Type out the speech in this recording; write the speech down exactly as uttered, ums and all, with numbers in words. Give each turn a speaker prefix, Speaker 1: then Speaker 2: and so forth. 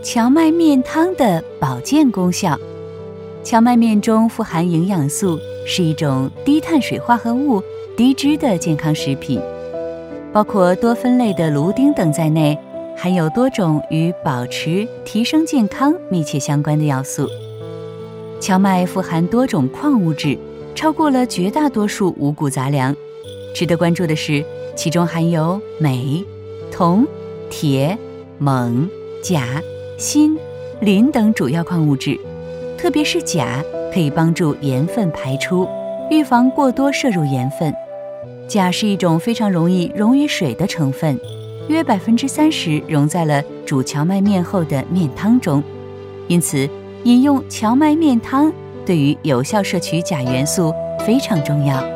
Speaker 1: 荞麦面汤的保健功效。荞麦面中富含营养素，是一种低碳水化合物、低脂的健康食品，包括多酚类的芦丁等在内，含有多种与保持、提升健康密切相关的要素。荞麦富含多种矿物质，超过了绝大多数五谷杂粮。值得关注的是，其中含有镁、铜、铁、锰、钾、锌、磷等主要矿物质，特别是钾可以帮助盐分排出，预防过多摄入盐分。钾是一种非常容易溶于水的成分，约百分之三十溶在了煮荞麦面后的面汤中，因此饮用荞麦面汤对于有效摄取钾元素非常重要。